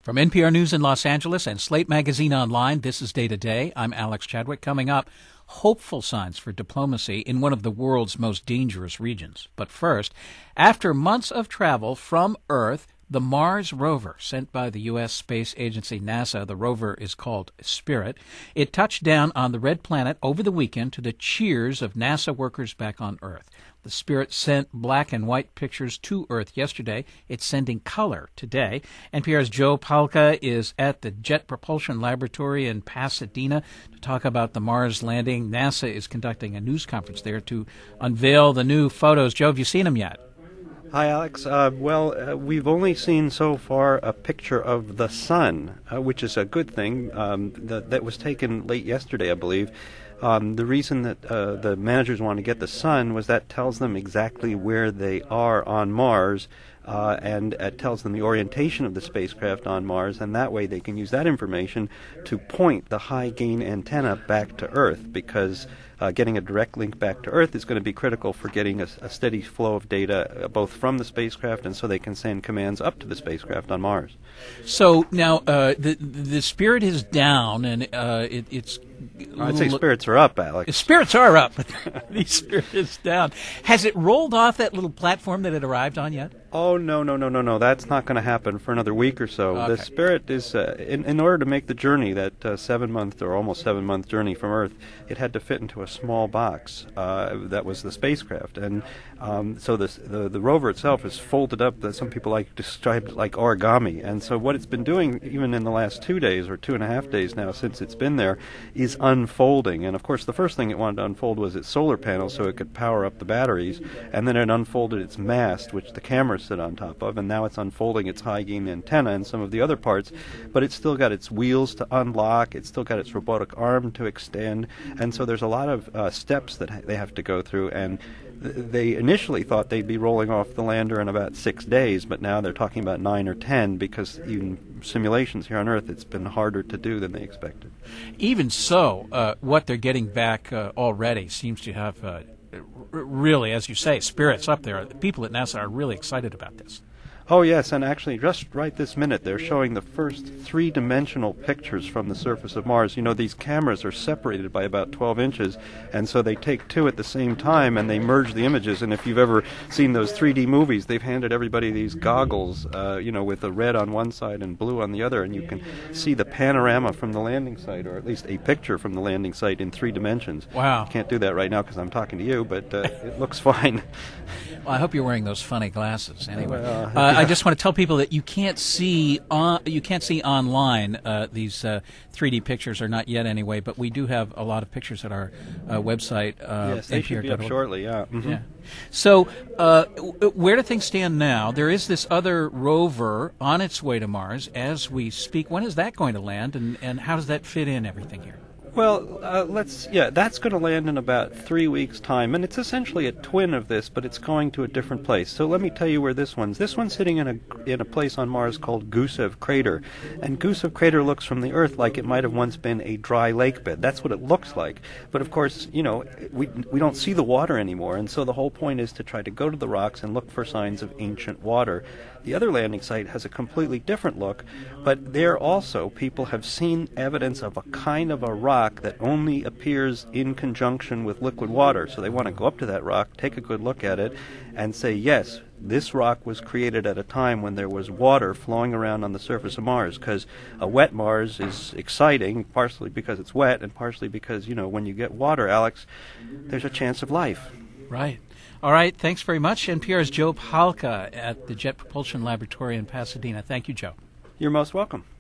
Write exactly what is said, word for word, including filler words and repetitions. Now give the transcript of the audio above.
From N P R News in Los Angeles and Slate Magazine Online, this is Day to Day. I'm Alex Chadwick. Coming up, hopeful signs for diplomacy in one of the world's most dangerous regions. But first, after months of travel from Earth, the Mars rover, sent by the U S space agency NASA, the rover is called Spirit. It touched down on the Red Planet over the weekend to the cheers of NASA workers back on Earth. The Spirit sent black and white pictures to Earth yesterday. It's sending color today. N P R's Joe Palca is at the Jet Propulsion Laboratory in Pasadena to talk about the Mars landing. NASA is conducting a news conference there to unveil the new photos. Joe, have you seen them yet? Hi, Alex. Uh, well, uh, we've only seen so far a picture of the sun, uh, which is a good thing. Um, that, that was taken late yesterday, I believe. Um, the reason that uh, the managers want to get the sun was that tells them exactly where they are on Mars, uh, and it tells them the orientation of the spacecraft on Mars, and that way they can use that information to point the high-gain antenna back to Earth, because uh, getting a direct link back to Earth is going to be critical for getting a, a steady flow of data, uh, both from the spacecraft and so they can send commands up to the spacecraft on Mars. So now uh, the the Spirit is down, and uh, it, it's... I'd say spirits are up, Alex. Spirits are up, but the Spirit is down. Has it rolled off that little platform that it arrived on yet? Oh, no, no, no, no, no. That's not going to happen for another week or so. Okay. The Spirit is, uh, in, in order to make the journey, that uh, seven-month or almost seven-month journey from Earth, it had to fit into a small box. Uh, that was the spacecraft. And um, so this, the, the rover itself is folded up, that some people like describe it like origami. And so what it's been doing, even in the last two days or two and a half days now since it's been there, is unfolding. And, of course, the first thing it wanted to unfold was its solar panel so it could power up the batteries. And then it unfolded its mast, which the cameras sit on top of, and now it's unfolding its high-gain antenna and some of the other parts, but it's still got its wheels to unlock, it's still got its robotic arm to extend, and so there's a lot of uh, steps that ha- they have to go through, and th- they initially thought they'd be rolling off the lander in about six days, but now they're talking about nine or ten, because even simulations here on Earth, it's been harder to do than they expected. Even so, uh, what they're getting back uh, already seems to have uh, really, as you say, spirits up there. The people at NASA are really excited about this. Oh, yes, and actually, just right this minute, they're showing the first three-dimensional pictures from the surface of Mars. You know, these cameras are separated by about twelve inches, and so they take two at the same time, and they merge the images. And if you've ever seen those three D movies, they've handed everybody these goggles, uh, you know, with the red on one side and blue on the other, and you can see the panorama from the landing site, or at least a picture from the landing site in three dimensions. Wow. I can't do that right now because I'm talking to you, but uh, it looks fine. Well, I hope you're wearing those funny glasses anyway. Uh, uh, I just want to tell people that you can't see on you can't see online. Uh, these uh, three D pictures are not yet anyway, but we do have a lot of pictures at our uh, website. Uh, yes, they should be up shortly. Yeah. Mm-hmm. Yeah. So, uh, w- where do things stand now? There is this other rover on its way to Mars as we speak. When is that going to land, and, and how does that fit in everything here? Well, uh, let's, yeah, that's going to land in about three weeks' time, and it's essentially a twin of this, but it's going to a different place. So let me tell you where this one's. This one's sitting in a in a place on Mars called Gusev Crater, and Gusev Crater looks from the Earth like it might have once been a dry lake bed. That's what it looks like. But of course, you know, we we don't see the water anymore, and so the whole point is to try to go to the rocks and look for signs of ancient water. The other landing site has a completely different look, but there also people have seen evidence of a kind of a rock that only appears in conjunction with liquid water. So they want to go up to that rock, take a good look at it, and say, yes, this rock was created at a time when there was water flowing around on the surface of Mars, because a wet Mars is exciting, partially because it's wet, and partially because, you know, when you get water, Alex, there's a chance of life. Right. All right. Thanks very much. N P R's Joe Palca at the Jet Propulsion Laboratory in Pasadena. Thank you, Joe. You're most welcome.